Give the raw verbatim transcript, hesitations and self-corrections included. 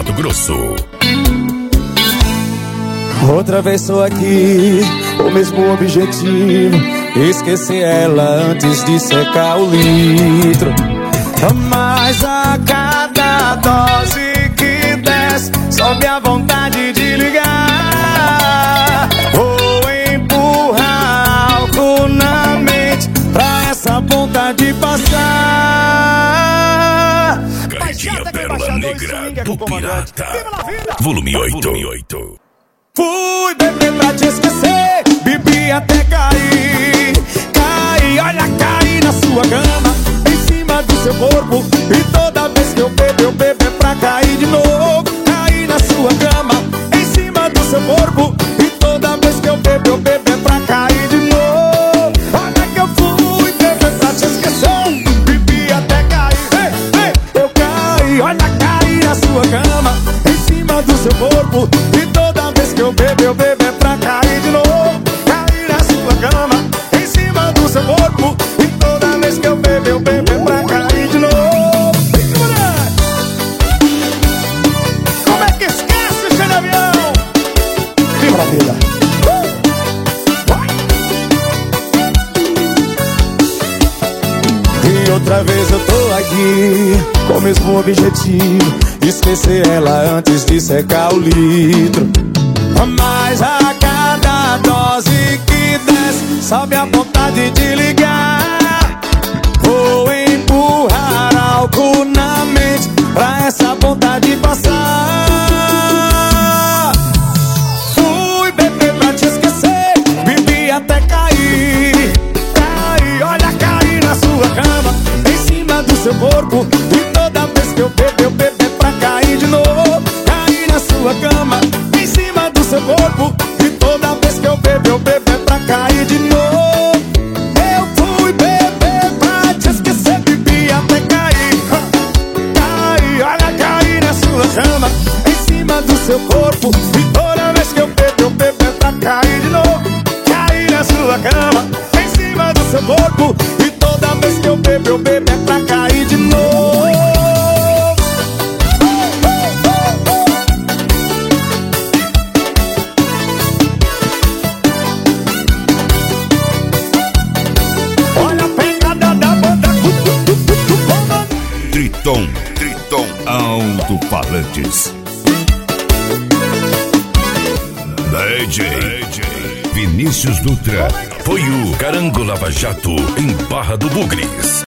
Mato Grosso. Outra vez sou aqui, o mesmo objetivo: esquecer ela antes de secar o litro. Mas a cada dose que desce, sobe a vontade de ligar. Vou empurrar álcool na mente pra essa vontade passar. Carretinha Pérola Negra do Pirata, volume oito. Fui beber pra te esquecer, bebi até cair. Caí, olha, caí na sua cama, em cima do seu corpo. E toda vez que eu bebo, eu bebo é pra cair de novo. Caí na sua cama, em cima do seu corpo. E toda vez que eu bebo, eu bebo é pra cair de novo. Olha que eu fui beber pra te esquecer, bebi até cair. Ei, ei, eu caí, olha, caí na sua cama, em cima do seu corpo. E toda vez que eu bebo, eu bebo é pra cair de novo. Cair na sua cama, em cima do seu corpo. E toda vez que eu bebo, eu bebo é pra cair de novo. Como é que esquece, cheio de avião? Viva a vida! Uh! E outra vez eu tô aqui, com o mesmo objetivo: esquecer ela antes de secar o litro. Mas a cada dose que desce, sobe a vontade de ligar. Vou empurrar álcool na mente pra essa vontade passar. Fui beber pra te esquecer, bebi até cair. Caí, olha, caí na sua cama, em cima do seu corpo. E toda vez que eu bebo, eu bebo é pra cair de novo. Caí na sua cama, em cima do seu corpo. E toda vez que eu bebo, eu bebo é pra cair de novo. Eu fui beber pra te esquecer, bebi até cair. Caí, olha, caí na sua cama, em cima do seu corpo. E toda vez que eu bebo, eu bebo é pra cair de novo. Caí na sua cama, em cima do seu corpo. E toda vez que eu bebo, eu bebo é pra cair de novo. Triton, Triton Alto-Falantes. D J Vinícius Dutra. Foi o Carango Lava Jato em Barra do Bugres.